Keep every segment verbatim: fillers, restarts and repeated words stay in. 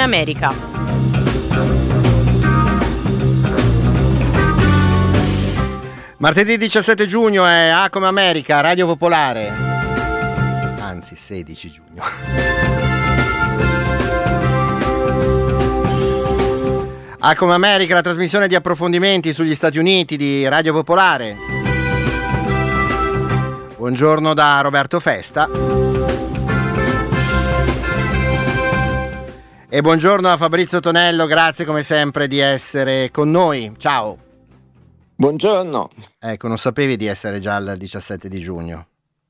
come America. Martedì diciassette giugno è A come America, Radio Popolare. Anzi, sedici giugno. A come America, la trasmissione di approfondimenti sugli Stati Uniti di Radio Popolare. Buongiorno da Roberto Festa. E buongiorno a Fabrizio Tonello, grazie come sempre di essere con noi. Ciao. Buongiorno. Ecco, non sapevi di essere già il diciassette di giugno?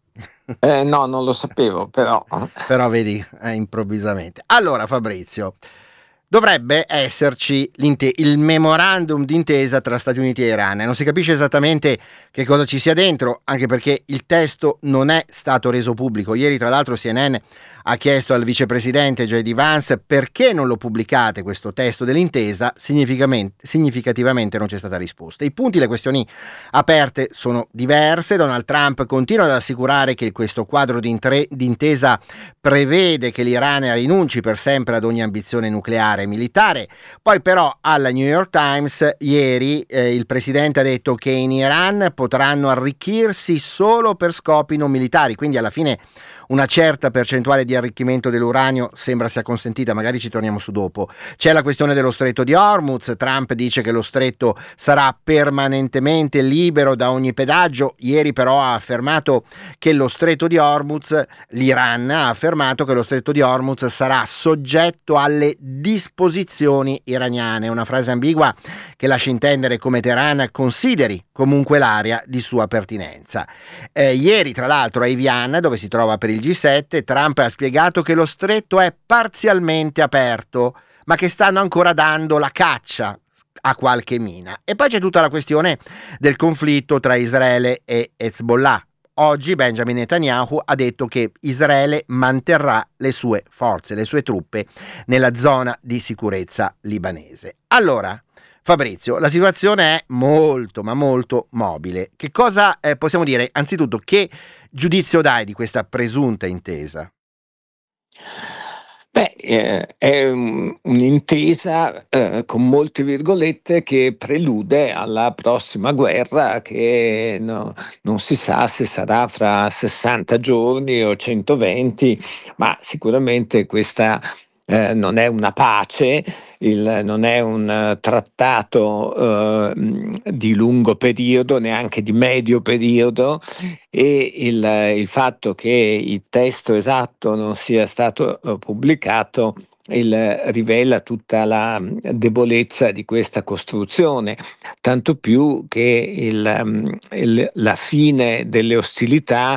Eh, no, non lo sapevo, però. Però vedi, eh, improvvisamente. Allora, Fabrizio, dovrebbe esserci il memorandum d'intesa tra Stati Uniti e Iran. Non si capisce esattamente che cosa ci sia dentro, anche perché il testo non è stato reso pubblico. Ieri, tra l'altro, C N N ha chiesto al vicepresidente J D Vance perché non lo pubblicate questo testo dell'intesa. Significativamente non c'è stata risposta. I punti, le questioni aperte sono diverse. Donald Trump continua ad assicurare che questo quadro di intesa prevede che l'Iran rinunci per sempre ad ogni ambizione nucleare militare. Poi però alla New York Times ieri eh, il presidente ha detto che in Iran potranno arricchirsi solo per scopi non militari, quindi alla fine una certa percentuale di arricchimento dell'uranio sembra sia consentita, magari ci torniamo su dopo. C'è la questione dello stretto di Hormuz. Trump dice che lo stretto sarà permanentemente libero da ogni pedaggio. Ieri però ha affermato che lo stretto di Hormuz, l'Iran ha affermato che lo stretto di Hormuz sarà soggetto alle disposizioni iraniane, una frase ambigua che lascia intendere come Teheran consideri comunque l'area di sua pertinenza. Eh, ieri tra l'altro a Evian, dove si trova per il G sette, Trump ha spiegato che lo stretto è parzialmente aperto, ma che stanno ancora dando la caccia a qualche mina. E poi c'è tutta la questione del conflitto tra Israele e Hezbollah. Oggi Benjamin Netanyahu ha detto che Israele manterrà le sue forze, le sue truppe nella zona di sicurezza libanese. Allora, Fabrizio, la situazione è molto, ma molto mobile. Che cosa eh, possiamo dire? Anzitutto, che giudizio dai di questa presunta intesa? Beh, eh, è un, un'intesa eh, con molte virgolette che prelude alla prossima guerra che no, non si sa se sarà fra sessanta giorni o centoventi, ma sicuramente questa Eh, non è una pace, il, non è un uh, trattato uh, di lungo periodo, neanche di medio periodo, e il, il fatto che il testo esatto non sia stato uh, pubblicato il, rivela tutta la debolezza di questa costruzione, tanto più che il, um, il, la fine delle ostilità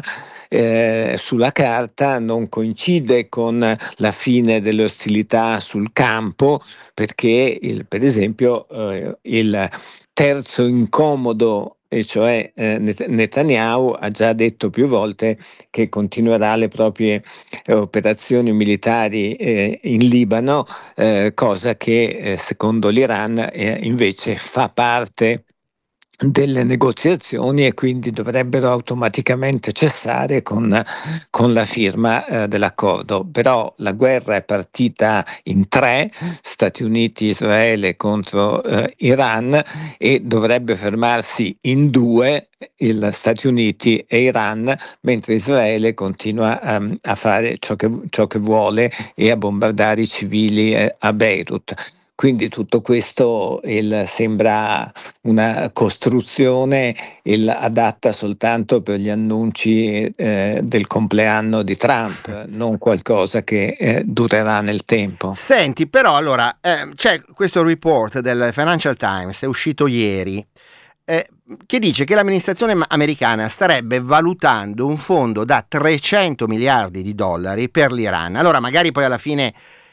Eh, sulla carta non coincide con la fine delle ostilità sul campo, perché il, per esempio eh, il terzo incomodo, e cioè eh, Netanyahu, ha già detto più volte che continuerà le proprie eh, operazioni militari eh, in Libano, eh, cosa che eh, secondo l'Iran eh, invece fa parte delle negoziazioni e quindi dovrebbero automaticamente cessare con, con la firma eh, dell'accordo. Però la guerra è partita in tre, Stati Uniti, Israele contro eh, Iran, e dovrebbe fermarsi in due, gli Stati Uniti e Iran, mentre Israele continua um, a fare ciò che, ciò che vuole e a bombardare i civili eh, a Beirut. Quindi tutto questo il, sembra una costruzione il, adatta soltanto per gli annunci eh, del compleanno di Trump, non qualcosa che eh, durerà nel tempo. Senti, però allora eh, c'è questo report del Financial Times, è uscito ieri, eh, che dice che l'amministrazione americana starebbe valutando un fondo da trecento miliardi di dollari per l'Iran. Allora magari poi alla fine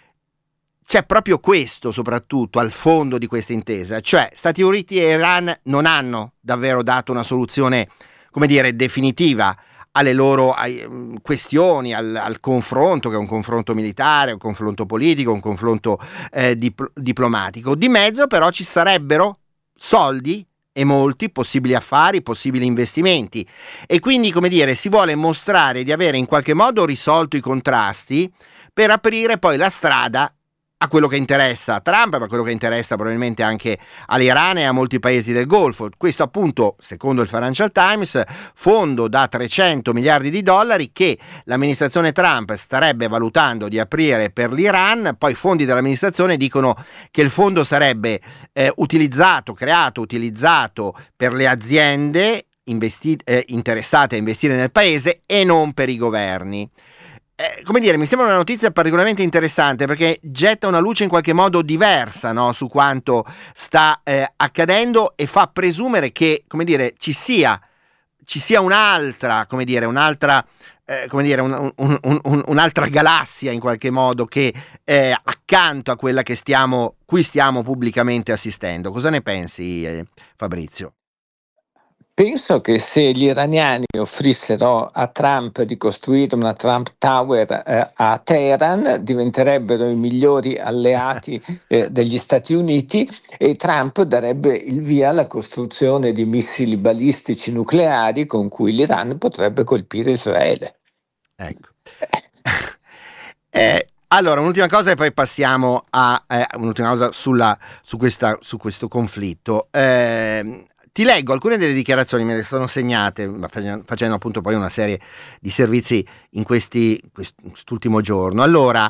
c'è proprio questo soprattutto al fondo di questa intesa, cioè Stati Uniti e Iran non hanno davvero dato una soluzione, come dire, definitiva alle loro ai, um, questioni, al, al confronto, che è un confronto militare, un confronto politico, un confronto eh, dip- diplomatico. Di mezzo però ci sarebbero soldi e molti possibili affari, possibili investimenti, e quindi, come dire, si vuole mostrare di avere in qualche modo risolto i contrasti per aprire poi la strada a quello che interessa a Trump, ma a quello che interessa probabilmente anche all'Iran e a molti paesi del Golfo. Questo appunto, secondo il Financial Times, fondo da trecento miliardi di dollari che l'amministrazione Trump starebbe valutando di aprire per l'Iran. Poi fondi dell'amministrazione dicono che il fondo sarebbe eh, utilizzato, creato, utilizzato per le aziende investi- eh, interessate a investire nel paese e non per i governi. Eh, come dire, mi sembra una notizia particolarmente interessante perché getta una luce in qualche modo diversa, no, su quanto sta eh, accadendo e fa presumere che, come dire, ci sia, ci sia un'altra, come dire, un'altra, eh, come dire, un, un, un, un, un'altra galassia in qualche modo che eh, accanto a quella che stiamo, cui stiamo pubblicamente assistendo. Cosa ne pensi, eh, Fabrizio? Penso che se gli iraniani offrissero a Trump di costruire una Trump Tower eh, a Teheran, diventerebbero i migliori alleati eh, degli Stati Uniti e Trump darebbe il via alla costruzione di missili balistici nucleari con cui l'Iran potrebbe colpire Israele. Ecco. eh, allora, un'ultima cosa e poi passiamo a eh, un'ultima cosa sulla, su, questa, su questo conflitto. Eh, Ti leggo alcune delle dichiarazioni, me le sono segnate facendo appunto poi una serie di servizi in questi, quest'ultimo giorno. Allora,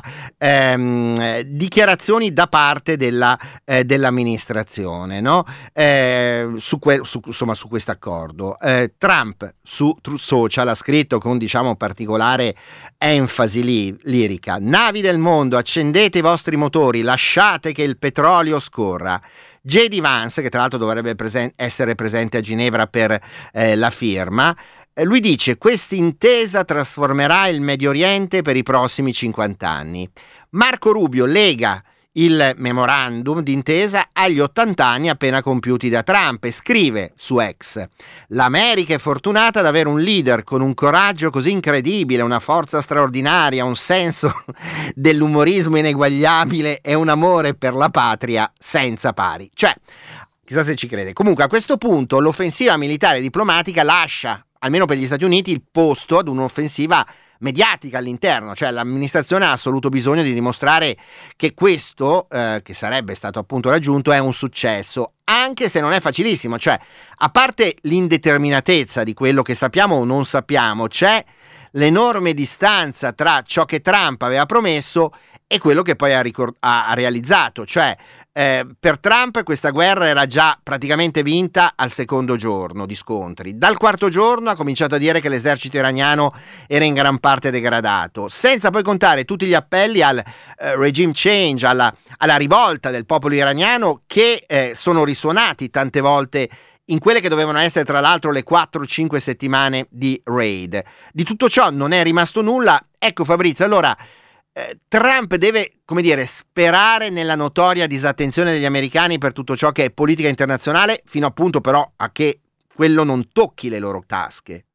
ehm, dichiarazioni da parte della, eh, dell'amministrazione, no? eh, su, que- su, insomma, su questo accordo. Eh, Trump su Truth Social ha scritto con, diciamo, particolare enfasi li- lirica: navi del mondo, accendete i vostri motori, lasciate che il petrolio scorra. J D Vance, che tra l'altro dovrebbe presen- essere presente a Ginevra per eh, la firma, eh, lui dice: questa intesa trasformerà il Medio Oriente per i prossimi cinquanta anni. Marco Rubio lega il memorandum d'intesa agli ottanta anni appena compiuti da Trump e scrive su X: l'America è fortunata ad avere un leader con un coraggio così incredibile, una forza straordinaria, un senso dell'umorismo ineguagliabile e un amore per la patria senza pari. Cioè, chissà se ci crede. Comunque, a questo punto l'offensiva militare e diplomatica lascia, almeno per gli Stati Uniti, il posto ad un'offensiva mediatica all'interno. Cioè l'amministrazione ha assoluto bisogno di dimostrare che questo, eh, che sarebbe stato appunto raggiunto, è un successo, anche se non è facilissimo. Cioè, a parte l'indeterminatezza di quello che sappiamo o non sappiamo, c'è l'enorme distanza tra ciò che Trump aveva promesso e quello che poi ha, ricord- ha, ha realizzato. Cioè, eh, per Trump questa guerra era già praticamente vinta al secondo giorno di scontri. Dal quarto giorno ha cominciato a dire che l'esercito iraniano era in gran parte degradato, senza poi contare tutti gli appelli al eh, regime change, alla, alla rivolta del popolo iraniano, che eh, sono risuonati tante volte in quelle che dovevano essere tra l'altro le quattro cinque settimane di raid. Di tutto ciò non è rimasto nulla. Ecco, Fabrizio, allora eh, Trump deve, come dire, sperare nella notoria disattenzione degli americani per tutto ciò che è politica internazionale, fino appunto però a che quello non tocchi le loro tasche.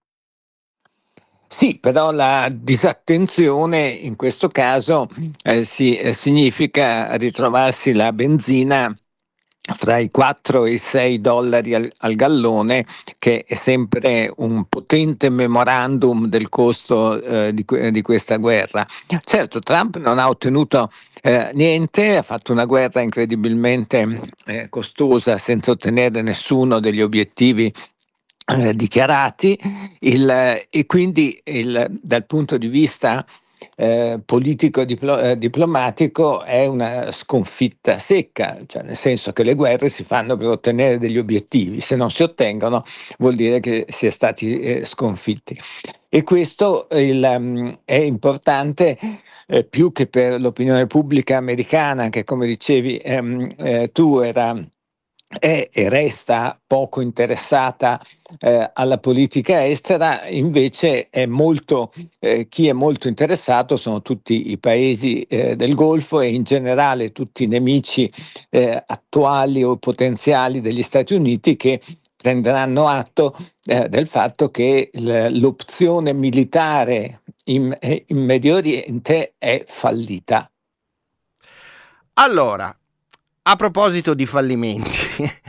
Sì, però la disattenzione in questo caso eh, si, eh, significa ritrovarsi la benzina fra i quattro e i sei dollari al, al gallone, che è sempre un potente memorandum del costo eh, di, di questa guerra. Certo, Trump non ha ottenuto eh, niente, ha fatto una guerra incredibilmente eh, costosa senza ottenere nessuno degli obiettivi eh, dichiarati, il, e quindi il, dal punto di vista Eh, politico diplo- eh, diplomatico è una sconfitta secca, cioè nel senso che le guerre si fanno per ottenere degli obiettivi, se non si ottengono vuol dire che si è stati eh, sconfitti, e questo il, um, è importante eh, più che per l'opinione pubblica americana, che come dicevi ehm, eh, tu era è e resta poco interessata eh, alla politica estera. Invece è molto, eh, chi è molto interessato sono tutti i paesi eh, del Golfo e in generale tutti i nemici eh, attuali o potenziali degli Stati Uniti, che prenderanno atto eh, del fatto che l- l'opzione militare in, in Medio Oriente è fallita. Allora, a proposito di fallimenti,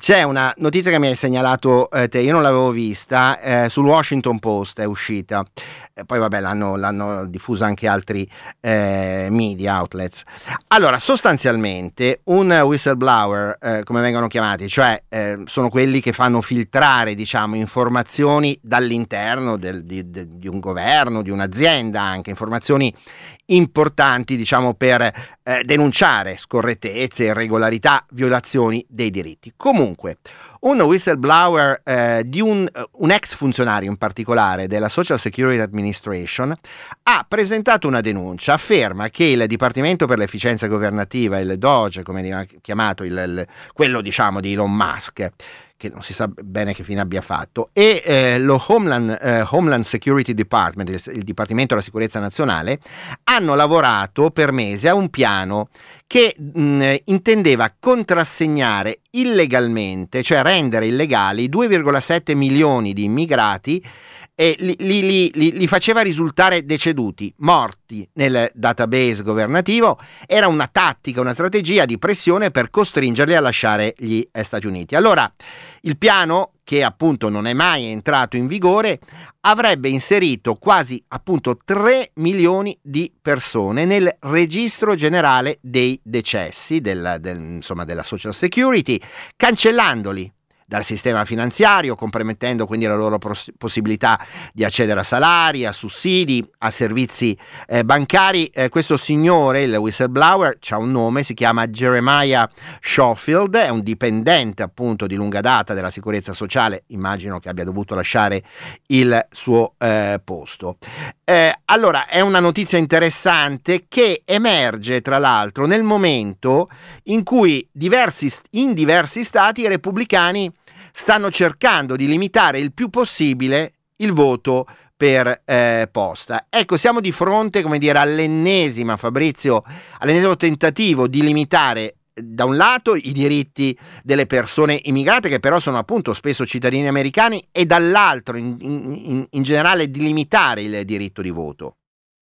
C'è una notizia che mi hai segnalato eh, te, io non l'avevo vista, eh, sul Washington Post è uscita, eh, poi vabbè l'hanno, l'hanno diffusa anche altri eh, media outlets. Allora, sostanzialmente un whistleblower, eh, come vengono chiamati, cioè eh, sono quelli che fanno filtrare, diciamo, informazioni dall'interno del, di, di, di un governo, di un'azienda, anche informazioni importanti, diciamo, per eh, denunciare scorrettezze, irregolarità, violazioni dei diritti. Comunque, un whistleblower eh, di un, un ex funzionario in particolare della Social Security Administration ha presentato una denuncia, afferma che il Dipartimento per l'Efficienza Governativa, il D O G E, come viene chiamato, il, il, quello diciamo di Elon Musk, che non si sa bene che fine abbia fatto, e eh, lo Homeland, eh, Homeland Security Department, il, il Dipartimento della Sicurezza Nazionale, hanno lavorato per mesi a un piano che mh, intendeva contrassegnare illegalmente, cioè rendere illegali due virgola sette milioni di immigrati e li, li, li, li faceva risultare deceduti, morti nel database governativo. Era una tattica, una strategia di pressione per costringerli a lasciare gli Stati Uniti. Allora, il piano, che appunto non è mai entrato in vigore, avrebbe inserito quasi appunto tre milioni di persone nel registro generale dei decessi del, del, insomma, della Social Security, cancellandoli dal sistema finanziario, compromettendo quindi la loro pos- possibilità di accedere a salari, a sussidi, a servizi eh, bancari. Eh, questo signore, il whistleblower, ha un nome, si chiama Jeremiah Schofield, è un dipendente appunto di lunga data della sicurezza sociale, immagino che abbia dovuto lasciare il suo eh, posto. Eh, allora, è una notizia interessante che emerge tra l'altro nel momento in cui diversi, in diversi stati i repubblicani stanno cercando di limitare il più possibile il voto per eh, posta. Ecco, siamo di fronte, come dire, all'ennesima, Fabrizio, all'ennesimo tentativo di limitare da un lato i diritti delle persone immigrate, che però sono appunto spesso cittadini americani, e dall'altro in, in, in generale di limitare il diritto di voto.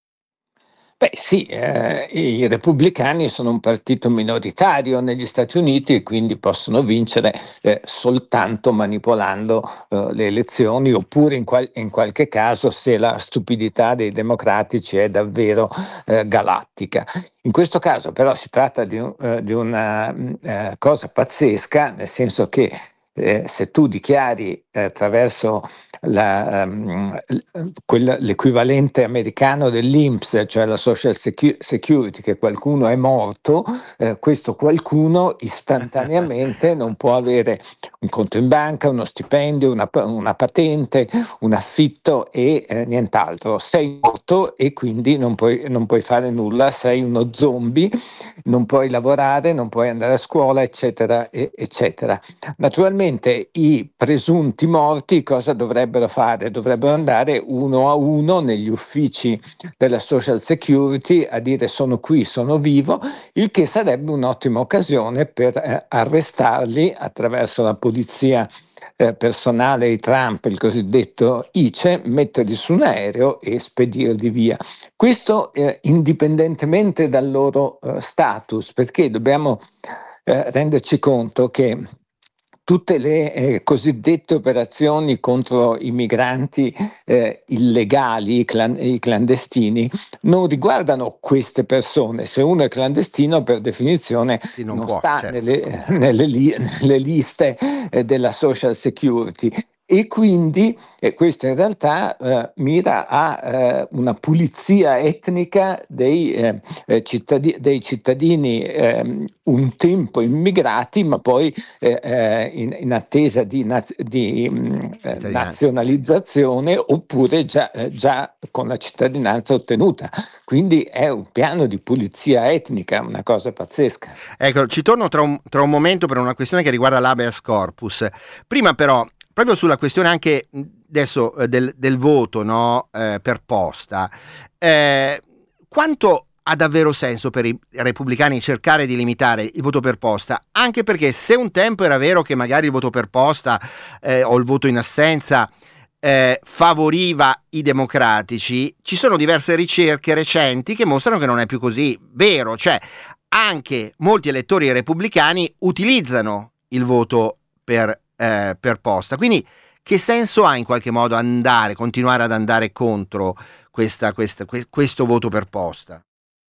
Beh sì, eh, i repubblicani sono un partito minoritario negli Stati Uniti e quindi possono vincere eh, soltanto manipolando eh, le elezioni, oppure in, qual- in qualche caso se la stupidità dei democratici è davvero eh, galattica. In questo caso però si tratta di, un, eh, di una eh, cosa pazzesca, nel senso che eh, se tu dichiari eh, attraverso la, um, quel, l'equivalente americano dell'I N P S, cioè la Social Secu- Security, che qualcuno è morto, eh, questo qualcuno istantaneamente non può avere un conto in banca, uno stipendio, una, una patente, un affitto e eh, nient'altro. Sei morto e quindi non puoi, non puoi fare nulla, sei uno zombie, non puoi lavorare, non puoi andare a scuola, eccetera, e, eccetera. Naturalmente i presunti morti cosa dovrebbero fare? Dovrebbero andare uno a uno negli uffici della Social Security a dire sono qui, sono vivo, il che sarebbe un'ottima occasione per eh, arrestarli attraverso la polizia eh, personale di Trump, il cosiddetto I C E, metterli su un aereo e spedirli via. Questo eh, indipendentemente dal loro eh, status, perché dobbiamo eh, renderci conto che tutte le eh, cosiddette operazioni contro i migranti eh, illegali, i, clan- i clandestini, non riguardano queste persone. Se uno è clandestino, per definizione Sì, non non può, sta certo. nelle, nelle, li- nelle liste eh, della Social Security. E quindi eh, questo in realtà eh, mira a eh, una pulizia etnica dei, eh, eh, cittadini, dei cittadini eh, un tempo immigrati, ma poi eh, eh, in, in attesa di, naz- di mh, eh, nazionalizzazione, oppure già, eh, già con la cittadinanza ottenuta. Quindi è un piano di pulizia etnica, una cosa pazzesca. Ecco, ci torno tra un, tra un momento per una questione che riguarda l'habeas corpus. Prima però, proprio sulla questione anche adesso eh, del, del voto, no, eh, per posta, eh, quanto ha davvero senso per i repubblicani cercare di limitare il voto per posta? Anche perché se un tempo era vero che magari il voto per posta eh, o il voto in assenza eh, favoriva i democratici, ci sono diverse ricerche recenti che mostrano che non è più così vero, cioè anche molti elettori repubblicani utilizzano il voto per, eh, per posta. Quindi che senso ha in qualche modo andare, continuare ad andare contro questa, questa, que- questo voto per posta?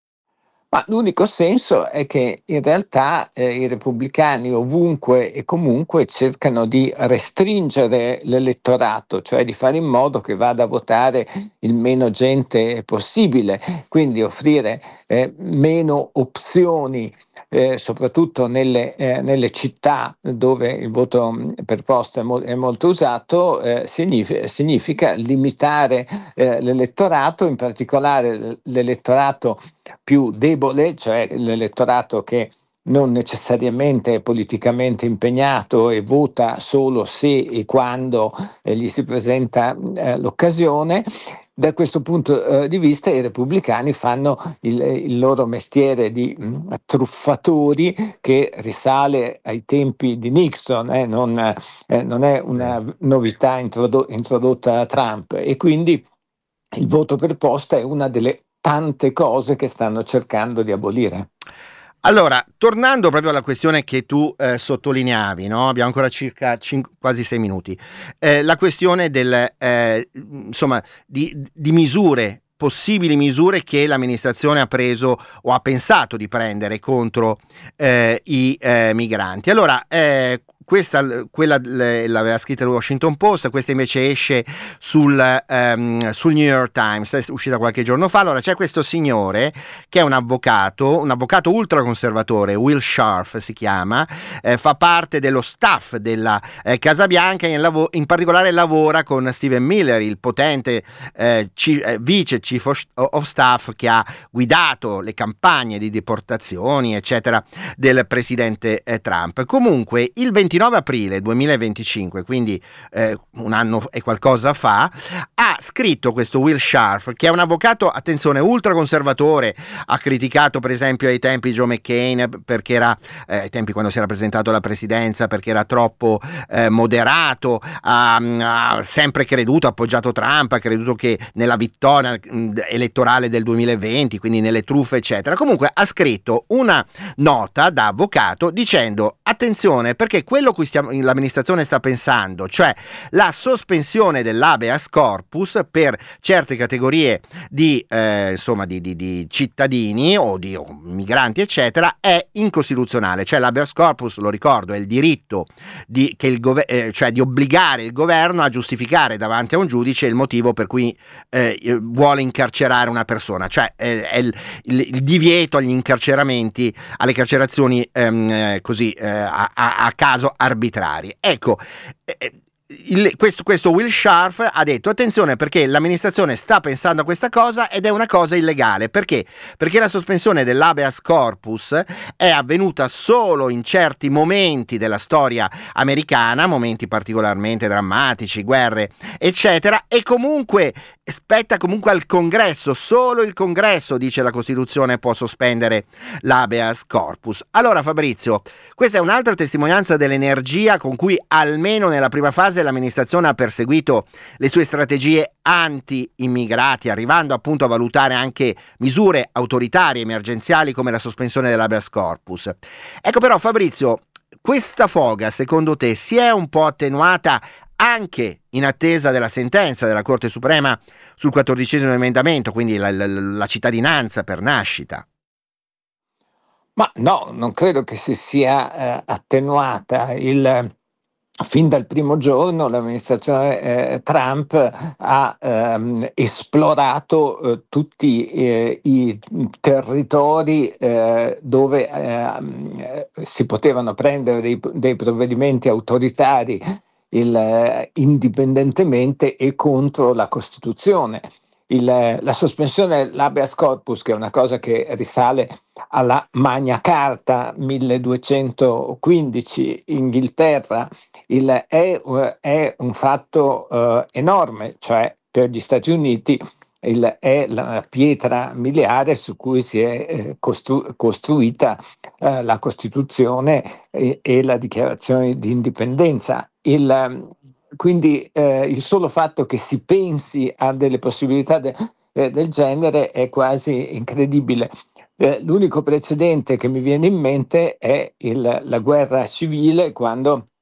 Ma l'unico senso è che in realtà eh, i repubblicani ovunque e comunque cercano di restringere l'elettorato, cioè di fare in modo che vada a votare il meno gente possibile, quindi offrire eh, meno opzioni, eh, soprattutto nelle, eh, nelle città dove il voto per posta è, mo- è molto usato, eh, significa, significa limitare eh, l'elettorato, in particolare l'elettorato più debole, cioè l'elettorato che non necessariamente è politicamente impegnato e vota solo se e quando eh, gli si presenta eh, l'occasione. Da questo punto eh, di vista i repubblicani fanno il, il loro mestiere di mh, truffatori, che risale ai tempi di Nixon, eh, non, eh, non è una Sì. novità introdo- introdotta da Trump, e quindi il voto per posta è una delle tante cose che stanno cercando di abolire. Allora, tornando proprio alla questione che tu eh, sottolineavi, no? Abbiamo ancora circa cin- quasi sei minuti, eh, la questione del, eh, insomma, di, di misure, possibili misure che l'amministrazione ha preso o ha pensato di prendere contro eh, i eh, migranti. Allora, eh, questa, quella le- l'aveva scritta il Washington Post, questa invece esce sul, ehm, sul New York Times, è uscita qualche giorno fa. Allora, c'è questo signore che è un avvocato, un avvocato ultraconservatore, Will Scharf si chiama, eh, fa parte dello staff della eh, Casa Bianca e in, lav- in particolare lavora con Stephen Miller, il potente eh, ci- eh, vice chief of, of staff che ha guidato le campagne di deportazioni, eccetera, del presidente eh, Trump. Comunque, il ventinove aprile duemilaventicinque, quindi eh, un anno e qualcosa fa, ha scritto questo Will Scharf, che è un avvocato, attenzione, ultraconservatore. Ha criticato per esempio ai tempi Joe McCain perché era eh, ai tempi quando si era presentato alla presidenza perché era troppo eh, moderato, ha, ha sempre creduto, appoggiato Trump, ha creduto che nella vittoria mh, elettorale del duemilaventi, quindi nelle truffe eccetera. Comunque ha scritto una nota da avvocato dicendo attenzione, perché quello cui stiamo, l'amministrazione sta pensando, cioè la sospensione dell'habeas corpus per certe categorie di, eh, insomma, di, di, di cittadini o di o migranti eccetera, è incostituzionale. Cioè l'habeas corpus, lo ricordo, è il diritto di, che il gover- eh, cioè di obbligare il governo a giustificare davanti a un giudice il motivo per cui eh, vuole incarcerare una persona, cioè eh, è il, il, il divieto agli incarceramenti, alle carcerazioni ehm, eh, così eh, a, a, a caso arbitrari. Ecco, eh, Il, questo, questo Will Scharf ha detto attenzione, perché l'amministrazione sta pensando a questa cosa ed è una cosa illegale. Perché? Perché la sospensione dell'habeas corpus è avvenuta solo in certi momenti della storia americana, momenti particolarmente drammatici, guerre eccetera, e comunque spetta comunque al Congresso. Solo il Congresso, dice la Costituzione, può sospendere l'habeas corpus. Allora Fabrizio, questa è un'altra testimonianza dell'energia con cui almeno nella prima fase l'amministrazione ha perseguito le sue strategie anti-immigrati, arrivando appunto a valutare anche misure autoritarie emergenziali come la sospensione dell'habeas corpus. Ecco però Fabrizio, questa foga secondo te si è un po' attenuata anche in attesa della sentenza della Corte Suprema sul quattordicesimo emendamento, quindi la, la, la cittadinanza per nascita? Ma no, non credo che si sia eh, attenuata. Il, fin dal primo giorno l'amministrazione eh, Trump ha ehm, esplorato eh, tutti eh, i territori eh, dove eh, si potevano prendere dei, dei provvedimenti autoritari il, eh, indipendentemente e contro la Costituzione. Il, la sospensione dell'habeas corpus, che è una cosa che risale alla Magna Carta milleduecentoquindici Inghilterra, il, è, è un fatto uh, enorme, cioè per gli Stati Uniti il, è la pietra miliare su cui si è eh, costru- costruita eh, la Costituzione e, e la Dichiarazione di Indipendenza. Il, quindi eh, il solo fatto che si pensi a delle possibilità de- eh, del genere è quasi incredibile. Eh, l'unico precedente che mi viene in mente è il, la guerra civile, quando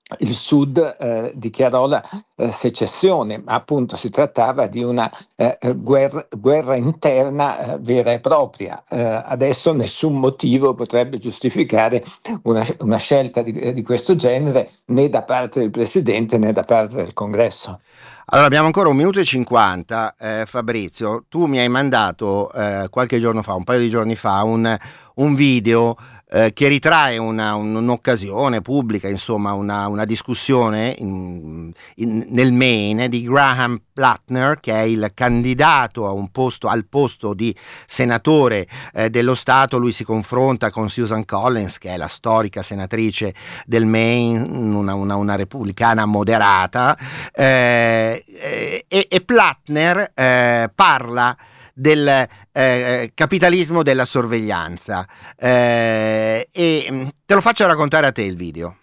il Sud eh, dichiarò la eh, secessione, ma appunto si trattava di una eh, guerra, guerra interna eh, vera e propria. Eh, adesso nessun motivo potrebbe giustificare una, una scelta di, di questo genere, né da parte del Presidente né da parte del Congresso. Allora abbiamo ancora un minuto e cinquanta, eh, Fabrizio, tu mi hai mandato eh, qualche giorno fa, un paio di giorni fa, un, un video eh, che ritrae una, un, un'occasione pubblica, insomma una, una discussione in, in, nel Maine di Graham Plattner, che è il candidato a un posto, al posto di senatore eh, dello Stato. Lui si confronta con Susan Collins, che è la storica senatrice del Maine, una, una, una repubblicana moderata, eh, e, e Plattner eh, parla del eh, capitalismo della sorveglianza eh, e te lo faccio raccontare a te il video.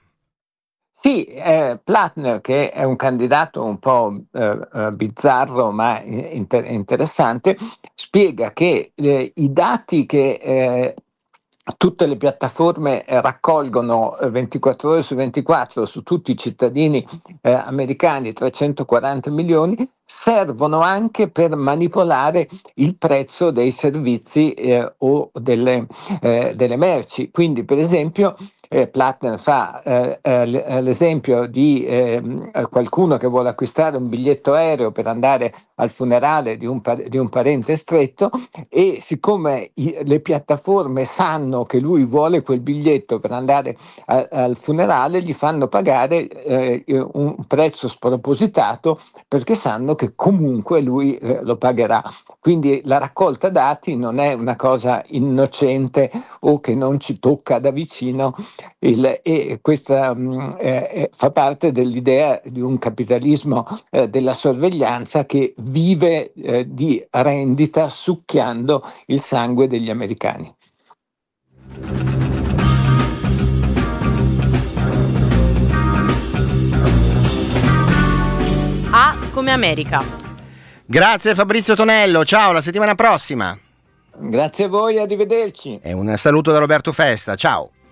Sì, eh, Plattner, che è un candidato un po' eh, eh, bizzarro ma inter- interessante, spiega che eh, i dati che eh, tutte le piattaforme eh, raccolgono eh, ventiquattro ore su ventiquattro su tutti i cittadini eh, americani, trecentoquaranta milioni, servono anche per manipolare il prezzo dei servizi eh, o delle, eh, delle merci. Quindi, per esempio, eh, Plattner fa eh, eh, l'esempio di eh, qualcuno che vuole acquistare un biglietto aereo per andare al funerale di un, par- di un parente stretto, e siccome i, le piattaforme sanno che lui vuole quel biglietto per andare a, al funerale, gli fanno pagare eh, un prezzo spropositato, perché sanno che comunque lui eh, lo pagherà. Quindi la raccolta dati non è una cosa innocente o che non ci tocca da vicino, il, e questa mh, eh, fa parte dell'idea di un capitalismo eh, della sorveglianza che vive eh, di rendita succhiando il sangue degli americani. A come America. Grazie Fabrizio Tonello, ciao, la settimana prossima. Grazie a voi, arrivederci. E un saluto da Roberto Festa, ciao.